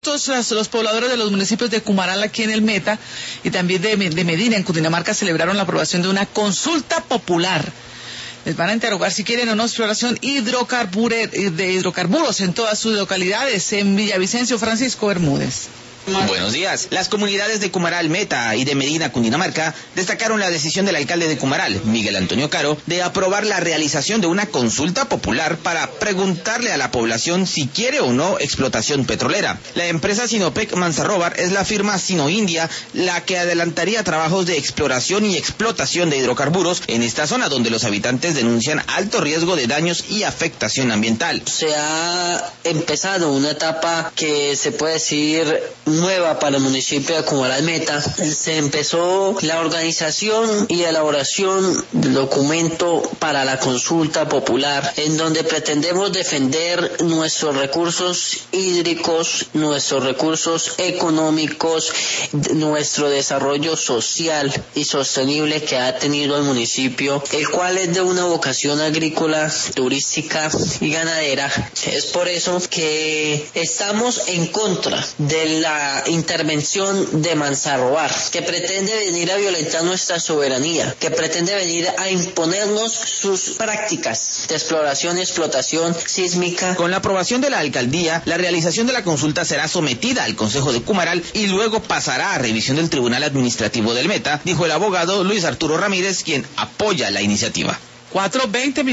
molestos los pobladores de los municipios de Cumaral, aquí en el Meta, y también de Medina, en Cundinamarca, celebraron la aprobación de una consulta popular. Les van a interrogar si quieren o no exploración de hidrocarburos en todas sus localidades. En Villavicencio, Francisco Bermúdez. Buenos días. Las comunidades de Cumaral, Meta y de Medina, Cundinamarca, destacaron la decisión del alcalde de Cumaral, Miguel Antonio Caro, de aprobar la realización de una consulta popular para preguntarle a la población si quiere o no explotación petrolera. La empresa Sinopec Manzarrobar es la firma Sino-India la que adelantaría trabajos de exploración y explotación de hidrocarburos en esta zona donde los habitantes denuncian alto riesgo de daños y afectación ambiental. Se ha empezado una etapa que se puede decir nueva para el municipio de Cumaral Meta. Se empezó la organización y elaboración del documento para la consulta popular, en donde pretendemos defender nuestros recursos hídricos, nuestros recursos económicos, nuestro desarrollo social y sostenible que ha tenido el municipio, el cual es de una vocación agrícola, turística y ganadera. Es por eso que estamos en contra de la intervención de Manzarrobar, que pretende venir a violentar nuestra soberanía, que pretende venir a imponernos sus prácticas de exploración y explotación sísmica. Con la aprobación de la alcaldía, la realización de la consulta será sometida al Consejo de Cumaral y luego pasará a revisión del Tribunal Administrativo del Meta, dijo el abogado Luis Arturo Ramírez, quien apoya la iniciativa. 4:20